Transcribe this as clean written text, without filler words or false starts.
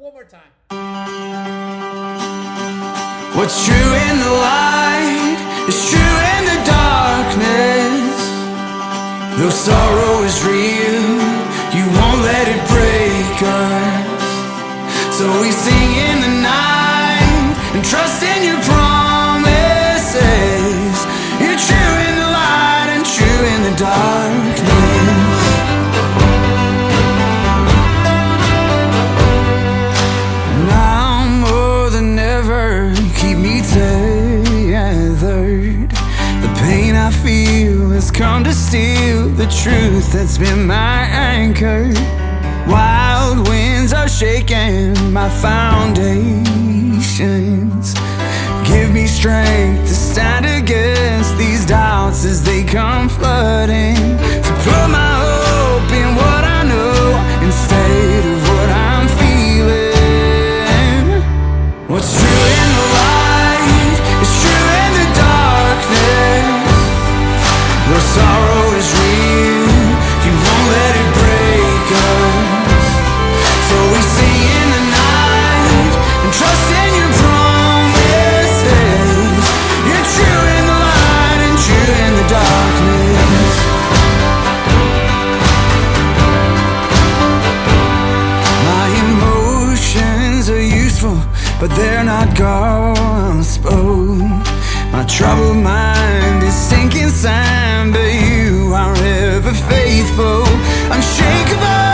One more time. What's true in the light is true in the darkness. Though sorrow is real, you won't let it break us. So we sing in the night and trust in your promises. You're true in the light and true in the darkness. Now more than ever, keep me tethered. The pain I feel has come to steal the truth that's been my anchor. Wild winds are shaking my foundations. Give me strength to stand against these doubts as they come flooding. To put my hope in what I know instead of what I'm feeling. What's true in the light is true in the darkness. Though sorrow is real, you won't let it break us. So we sing in the night and trust in your promises. You're true in the light and true in the darkness. My emotions are useful, but they're not gospel. My troubled mind is sinking sand, but you are ever faithful, unshakable.